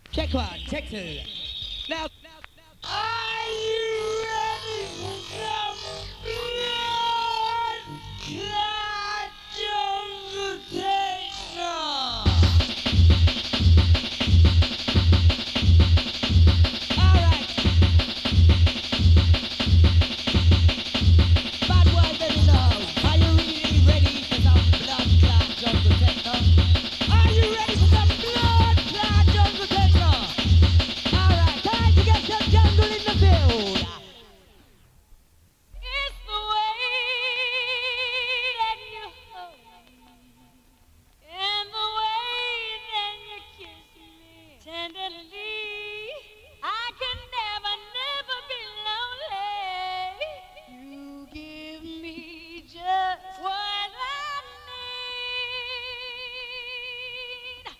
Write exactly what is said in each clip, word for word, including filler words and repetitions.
Check one, check two. Now, are you ready for some blood? Blood jungle techno. All right. Bad boys in the house. Are you really ready for some blood clot jungle techno? Are you ready for some blood clot jungle techno? All right, time to get some jungle in the field. It's the way that you hold me, and the way that you kiss me tenderly. I can never, never be lonely. You give me just what I need.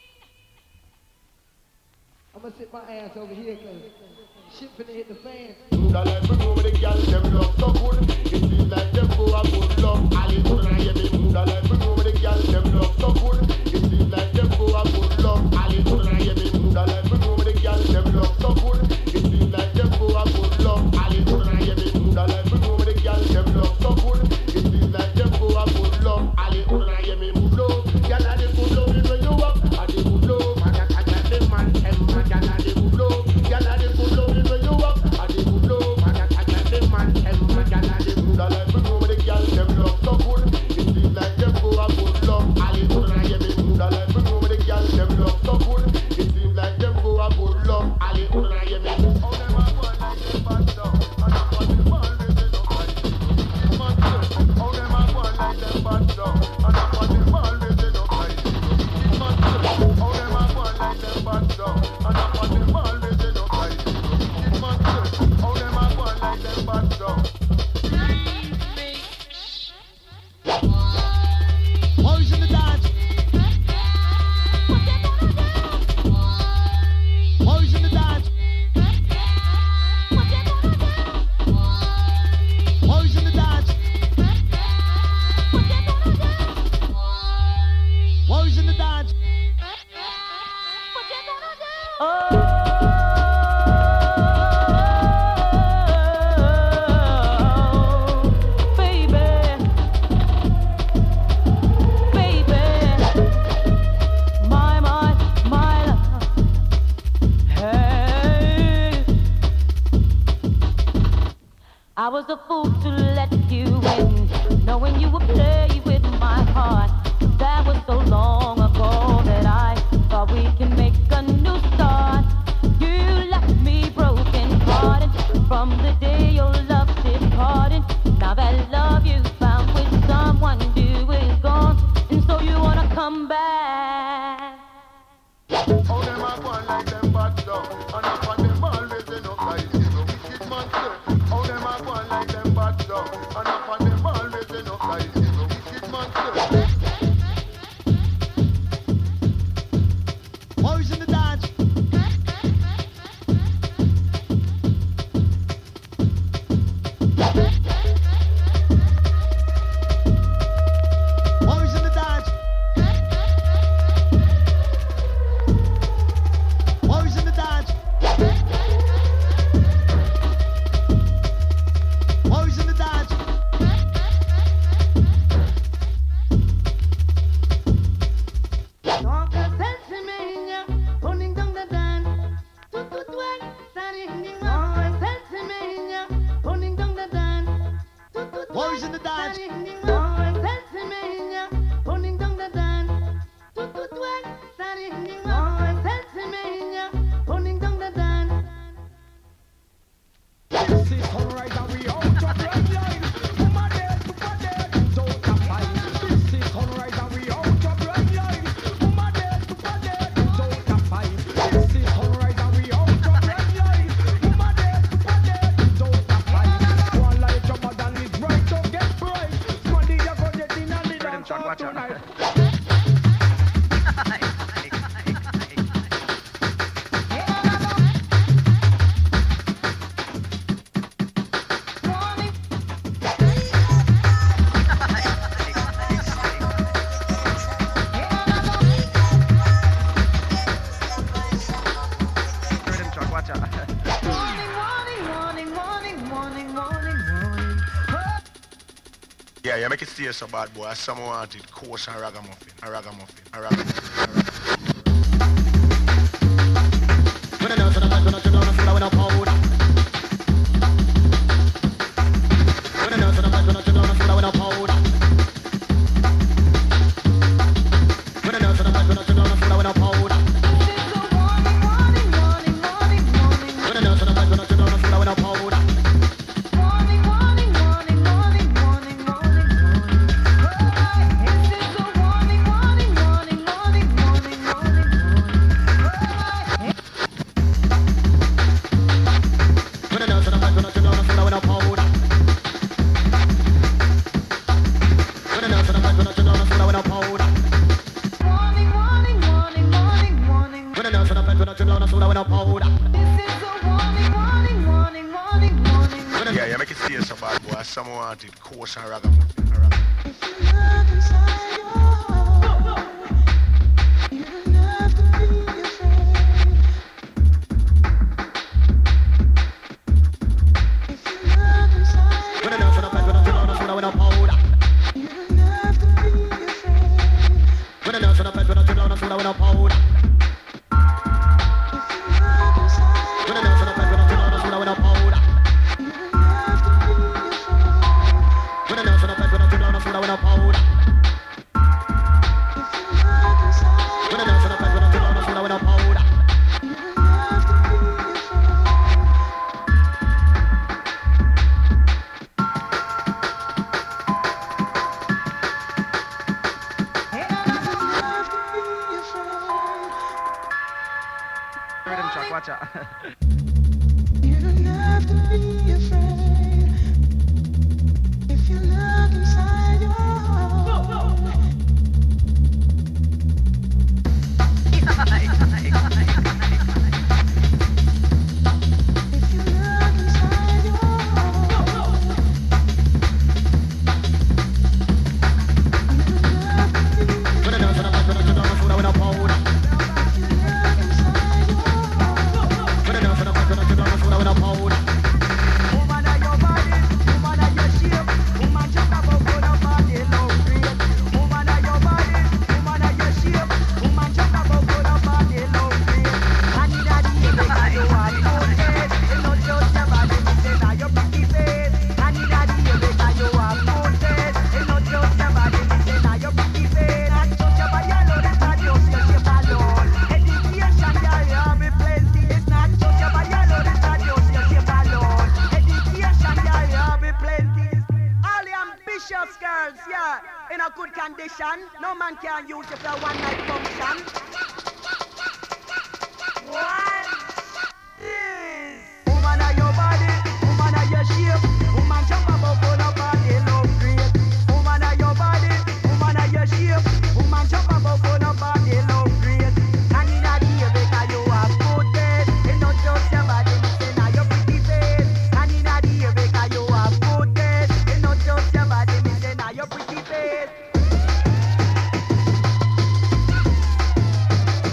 I'm gonna sit my ass over here cause shit finna hit the fan. That like me know the girl them love so good. It seems like them go a good love. All it gonna hear me. That like me know the girl them love so good. It seems like them go a good love. All it gonna hear me. That like me know the girl them love so good. It seems like them go a good love. All it gonna hear me. That like me know the girl them love so good. It seems like them go a good love. All it gonna hear me. Love, girl a the good love when you walk. A the good love, man a cat like the man. Them man girl a the good love. Girl a the good love when you walk. A the good love, man a cat like the man. Them man girl a the good love. Like me know the girl them love so good. It seems like them go a good love. All it gonna hear me. That like me know the girl them love so good. It seems like them go a good love. All it gonna hear me. How them a go like them bad dog. And I'm on the ball with them up like this. Man say, how them a go like them bad dog. And I'm on the ball with them up like this. Man say, how them a go like them bad dog. And I'm on the ball with them up like this. Man say, how them a go like them bad dog. Boys in the dance. Boys in the dance. Boys in the dance. Boys in the dance. Oh, baby. Baby, my, my, my love. Hey, I was a fool to let you in, knowing you would play with my heart. That was so long ago that I thought we can make a new start. You left me broken hearted from the day your love departed. Now that love you found with someone new is gone, and so you wanna come back. How them a go like them bad dog. And up on them always they no like this. No wicked man say. How them a go like them bad dog. And up on them always they no like this. No wicked man say. Boys in the dance. Boys in the dance. Boys in the dance. Boys in the dance. Toca sense me, running down yeah, make it stay so bad, boy. Some want it coarse and ragamuffin, a ragamuffin, a ragamuffin. A ragamuffin. When I know that I'm gonna chill on a floor with a powder. When I know that I'm gonna chill on a floor with a powder. When I know that I'm gonna chill on a floor with a powder. When I know that I'm gonna chill on a floor with a powder. Yeah, yeah, make it stay so bad, boy. Some want it coarse and ragamuffin. A ragamuffin. If you love inside your heart, you don't have to be afraid. If you love inside your heart, you don't have to be afraid. If you love inside your heart, you don't have to be afraid. If you love inside your heart, you don't have to be afraid. Rhythm track, watch out. You don't have to be afraid. If you look inside your heart. If you look inside your no man can use it for one night function. What is? Woman of your body, woman of your shape, woman jump above on a body, love great. Woman of your body, woman of your shape, woman jump above on a body, love great. And in a day because you have good taste, it's not just your body, it's not your pretty face. And in a day because you have good taste, it's not just your body, it's not your pretty face.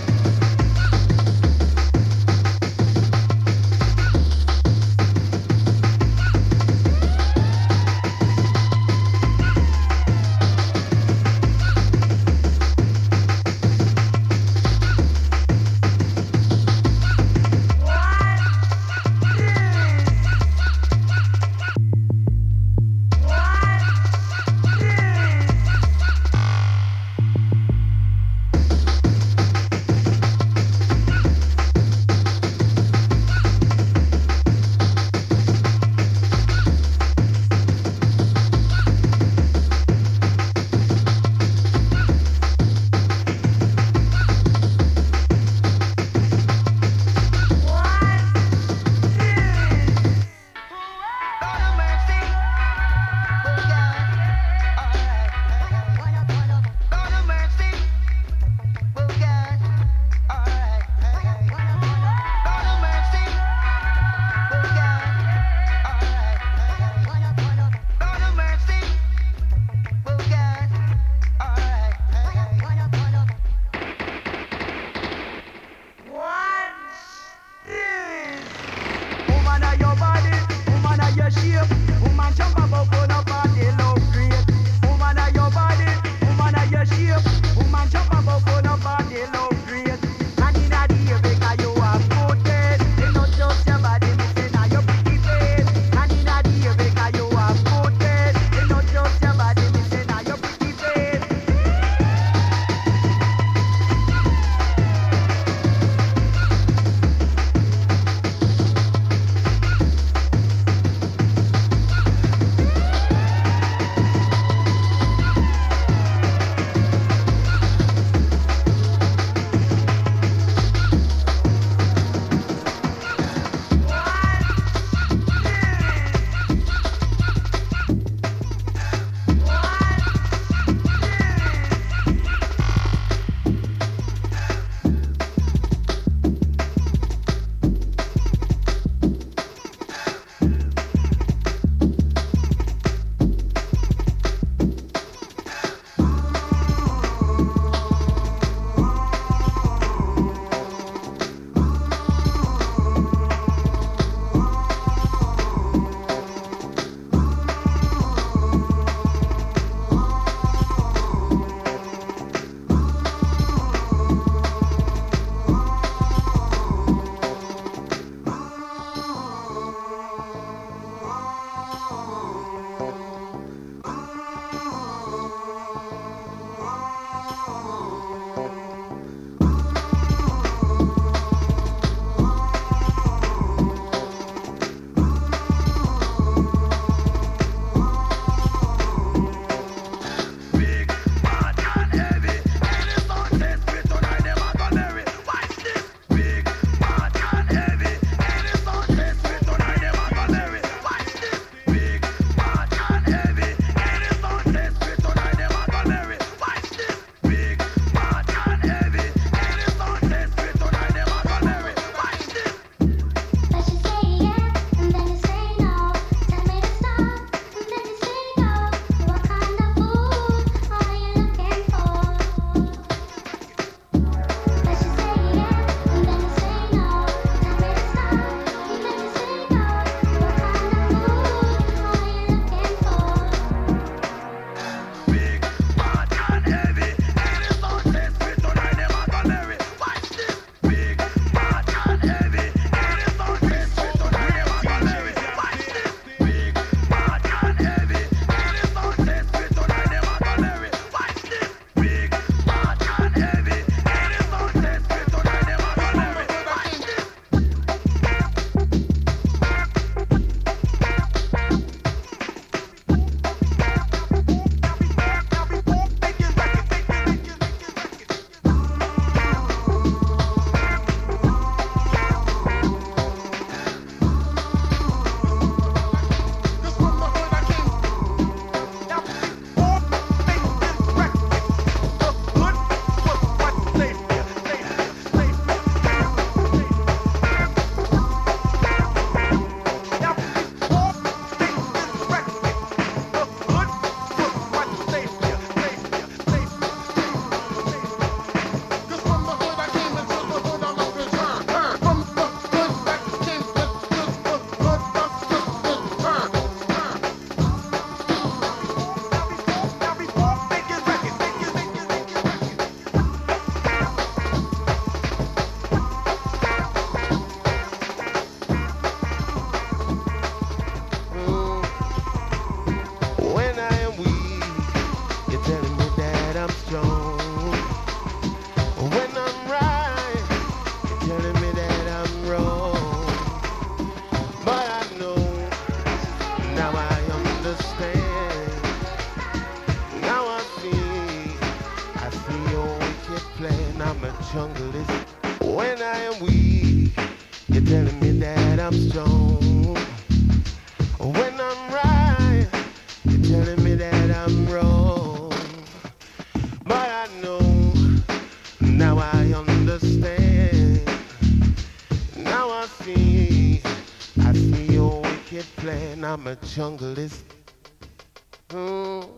When I am weak, you're telling me that I'm strong. When I'm right, you're telling me that I'm wrong. But I know, now I understand. Now I see, I see your wicked plan. I'm a junglist. Mm,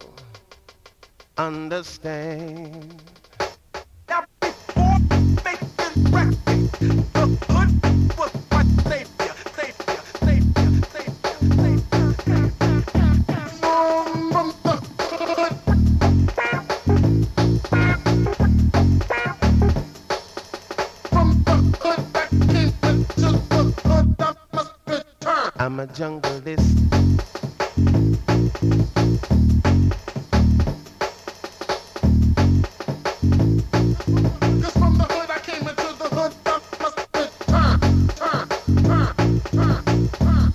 understand. Now before making records, the hood was what saved ya, saved ya, saved ya, saved ya, saved ya. From the hood. From the hood back into the hood I must return. I'm a junglist. Cause from the hood I came into the hood I must return. Turn, turn, turn, turn,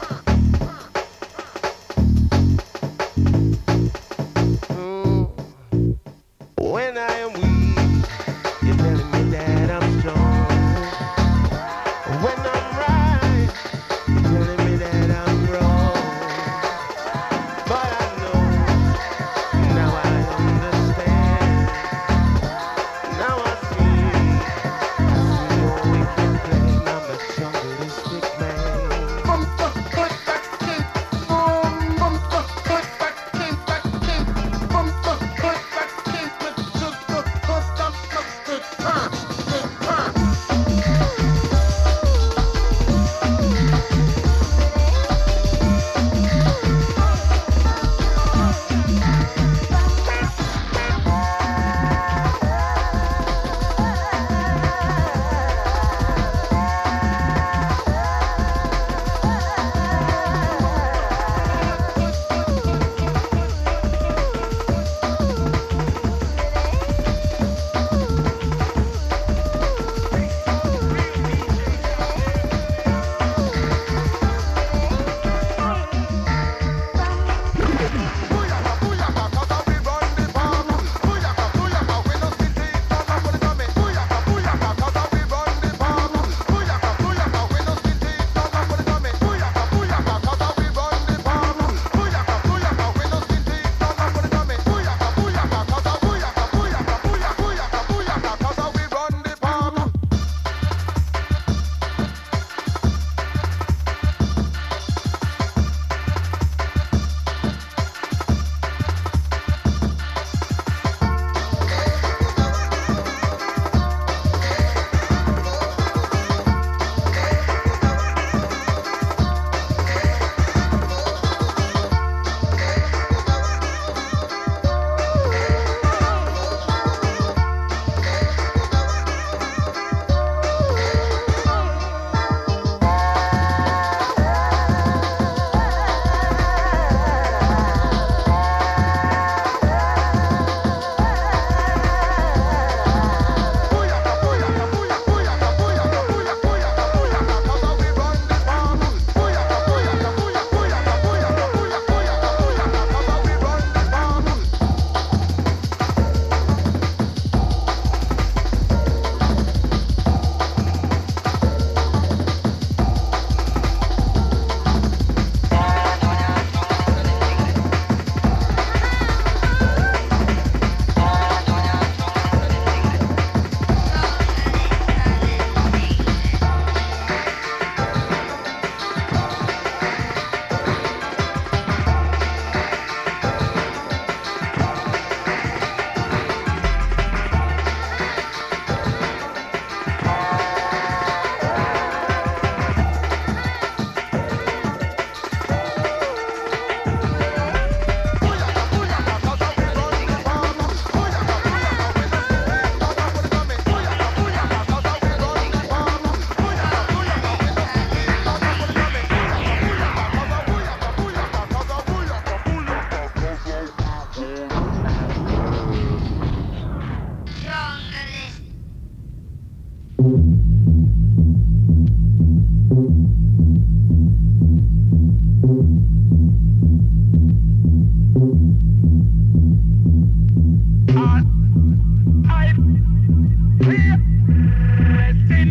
Mm. When I am weak, you're telling me that I'm strong. When I'm right, you're telling me that I'm wrong. But I know, now I understand. Now I see, I see your wicked plan. I'm a jungleistic man. from the hood back came, from, from the hood back came, back came, from the hood back came into the hood I must return, return. Booyaka, booyaka, 'cause we run the farm. Booyaka, booyaka, we no sit it down and put it on me. Booyaka, booyaka, 'cause we run the farm. Booyaka, booyaka, we no sit it down and put it on me. Booyaka, booyaka, 'cause we run the farm. Booyaka, booyaka, we no sit it down and put it on me. Booyaka, booyaka, 'cause booyaka, booyaka, booyaka, booyaka, booyaka, 'cause we run the farm. Booyaka, booyaka, booyaka, booyaka, booyaka, booyaka, booyaka, booyaka, 'cause we run the farm. Booyaka, booyaka, booyaka, booyaka, booyaka, booyaka, booyaka, booyaka, 'cause we run the farm. Booyaka, booyaka, 'cause we run the farm. Booyaka, booyaka, we no sit it down and put it on me. Booyaka, booyaka, 'cause we run the farm. Booyaka, booyaka, we no sit it down and put it on me. Booyaka, booyaka, 'cause booyaka, booyaka, 'cause booyaka, I, I,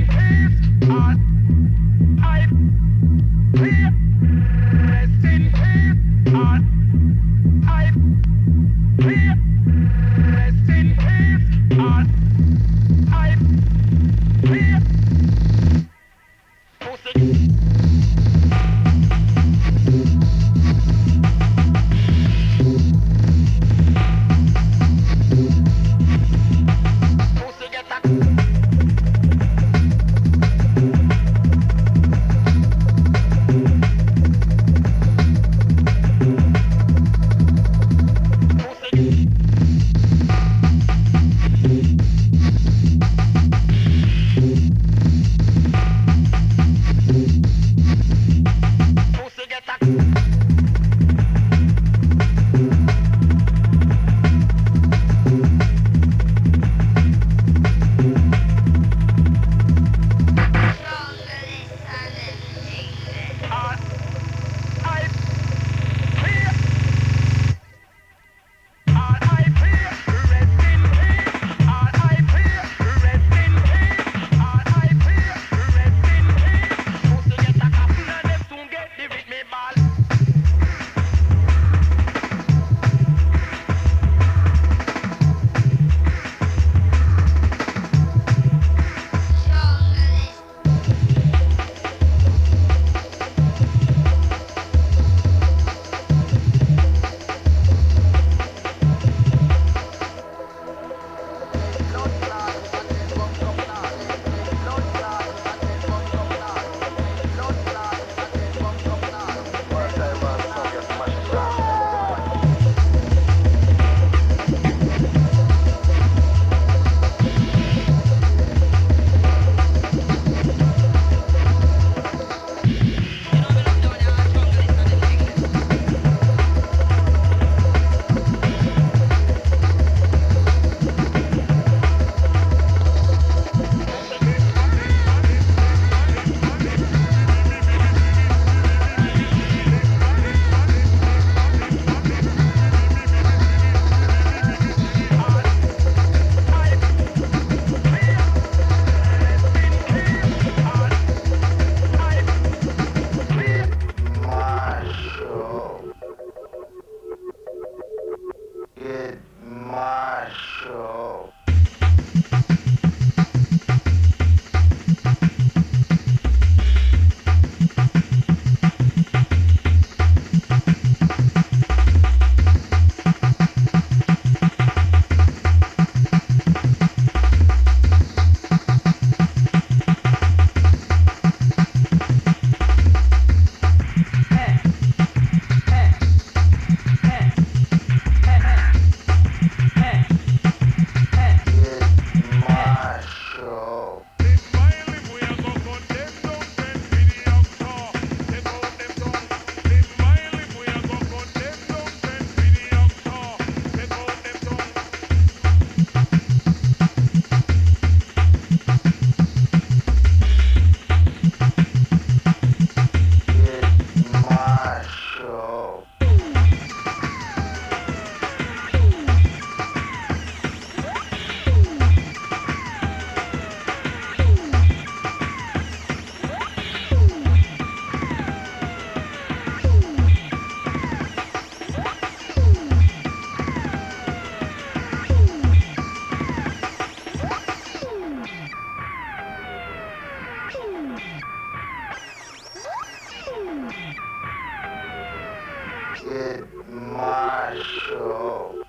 Kid Marshall.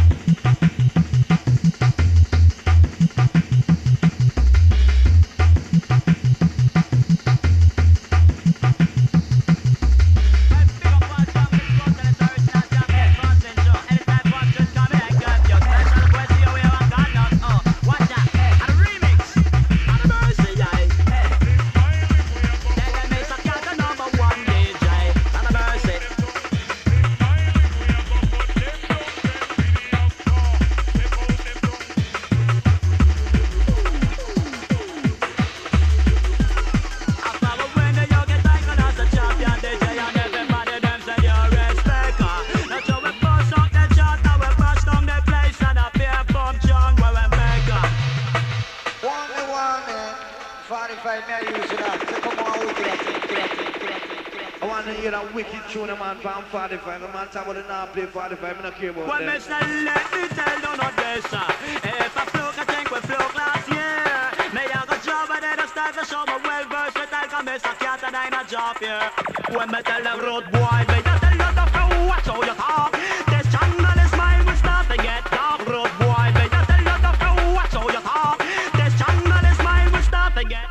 Tune a man from forty-five, a man talk about the not play forty-five, I don't care about well, them. Well, Mister Let me tell you not this, if I fluke, I think we fluke last year. Me I got job and then I start to show my well versatile, cause Mister Cat and I not job here. When me tell them road boy, me I tell you to watch how you talk. This jungle is mine, we start to get dark. Road boy, me I tell you to watch how you talk. This jungle is mine, we start to get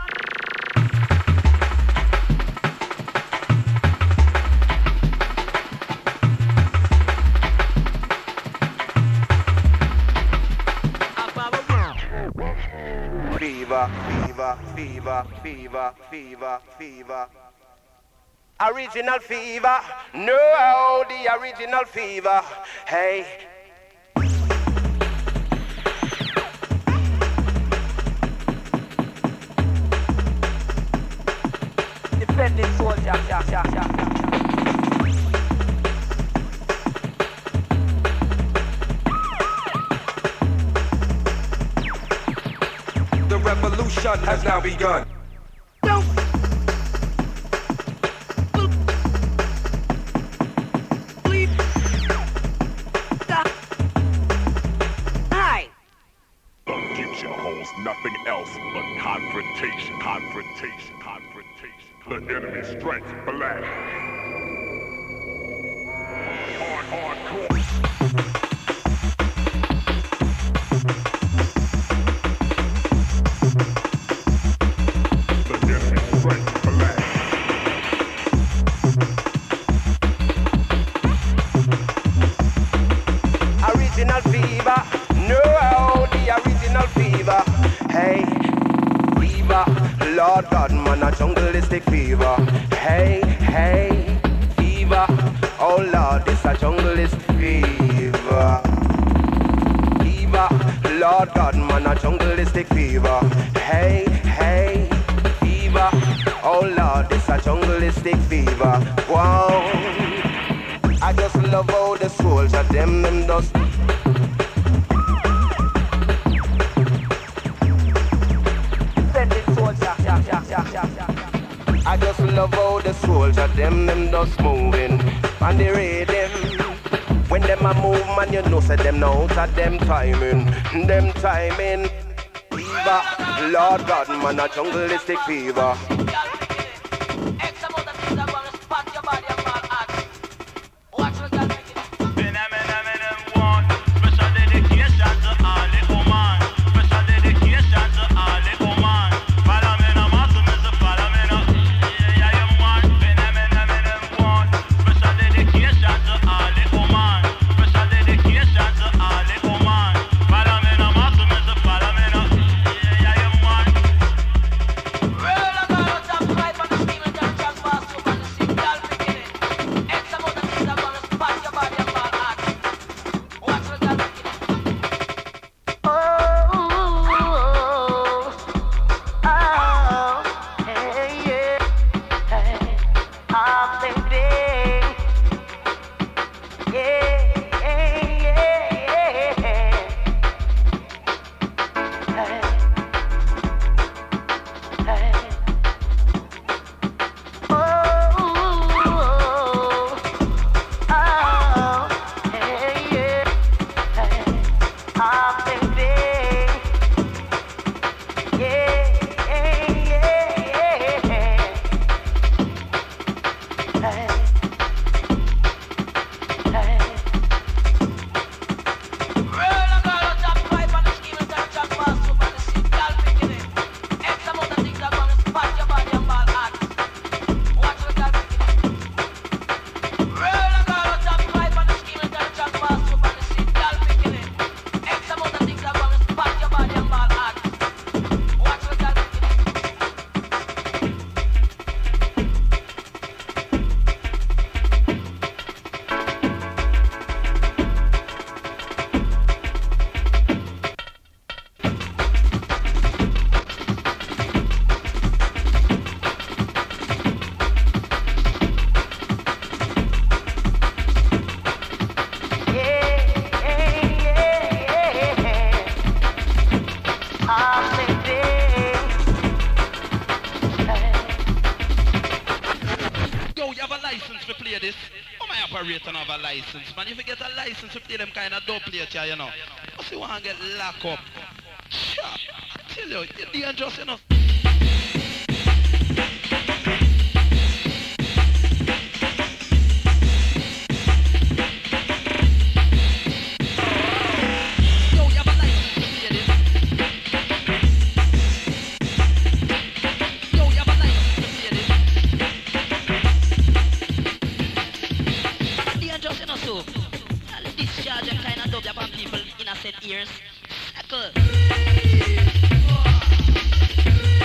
Fever, fever, fever, fever, fever, fever. Original fever, no, the original fever. Hey. defending soldier, yeah, yeah, yeah. The revolution has now begun. Future holds nothing else but confrontation, confrontation, confrontation. The enemy's strength black. Hard, hardcore. Original fever, no, the original fever. Hey, fever, Lord God, man, a jungleistic fever. Hey, hey, fever, oh Lord, this a jungleist fever. Fever, Lord God, man, a jungleistic fever. Hey, hey, fever, oh Lord, this a jungleistic fever. Wow, I just love how the soldier them them does. I just love how the soldier them them just moving and they rhythm. When them a move, man, you know say them know out of them timing, them timing. Fever, Lord God, man, a jungleistic fever. Roll to play this. How my operator have a license, man? If you get a license to play them kind of dope plate here, you know. What's you want to get locked up? Sure. I tell you, you're dangerous, you know. Discharge and kind of dub upon people innocent ears. Circle.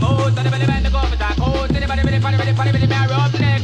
coat, and the belly man the go for that coat, and the body belly, body belly, body belly, marry up neck.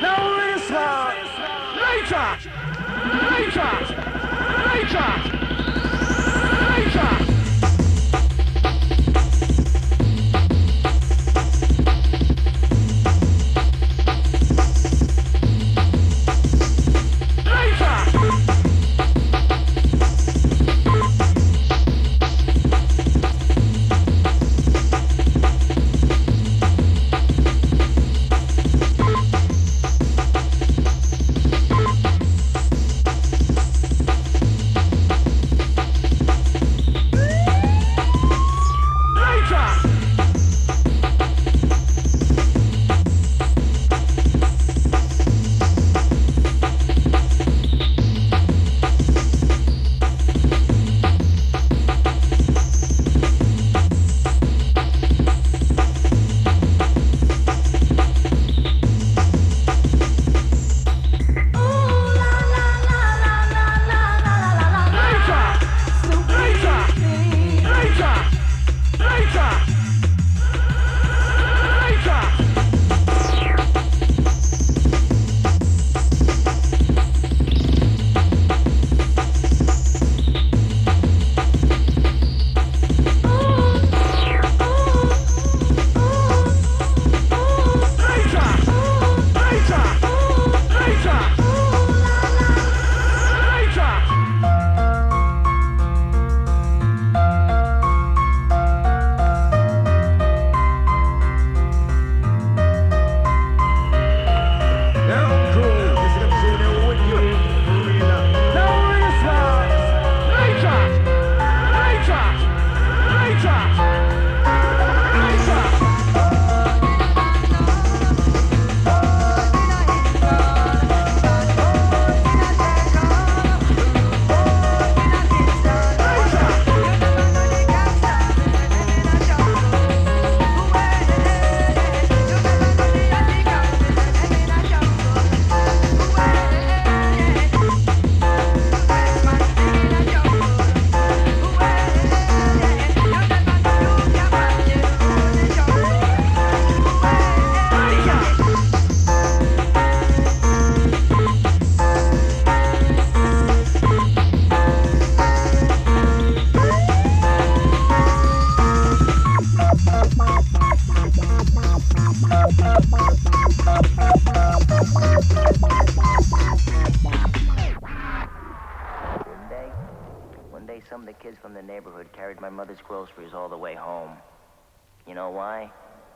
Now listen. Later. Later. Later. Later. Some of the kids from the neighborhood carried my mother's groceries all the way home. You know why?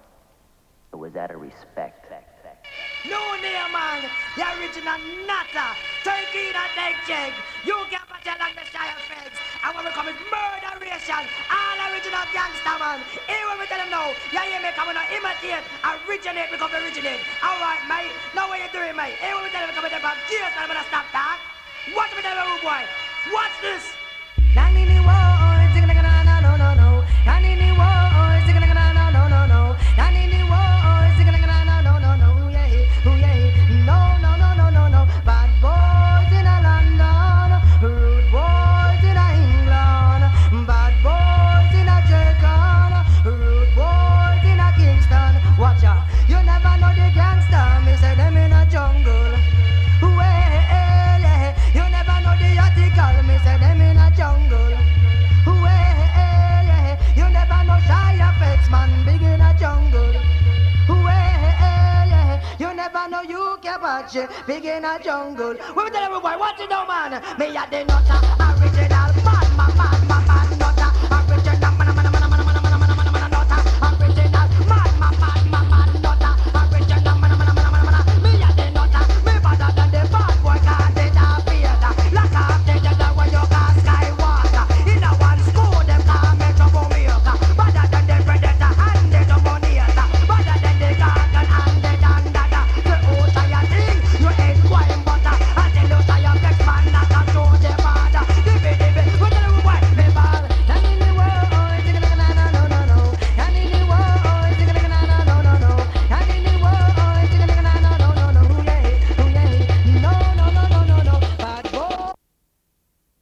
It was out of respect. No name, man. The original nutter. Turkey in a neck check. You can't put your like the Shire Feds. And when we come with murderation, all original gangster, man. Here when we tell them now, you hear me coming to imitate, originate, we come to originate. All right, mate. Now what you doing, mate? Here when we tell them we come with them from G S, I'm gonna stop that. Watch me tell them, rude boy. Watch this. Nanini war, sing na na na no no no. Nanini war, sing na na na no no no. Nanini war, sing na na na no no no. Yeah, oh yeah. No no no no no no. Bad boys in a London, rude boys in a England, bad boys in a Jamaica, rude boys in a Kingston. Watch out, you never know the gangster. Me say them in a jungle. Well, yeah, you never know the article. Me say them in a jungle. Well, yeah, you never know shy effects, man, big in a jungle. Well, yeah, you never know you can watch it, big in a jungle. We tell everybody, watch it now, man. Me a the nutter, original, bad man, bad.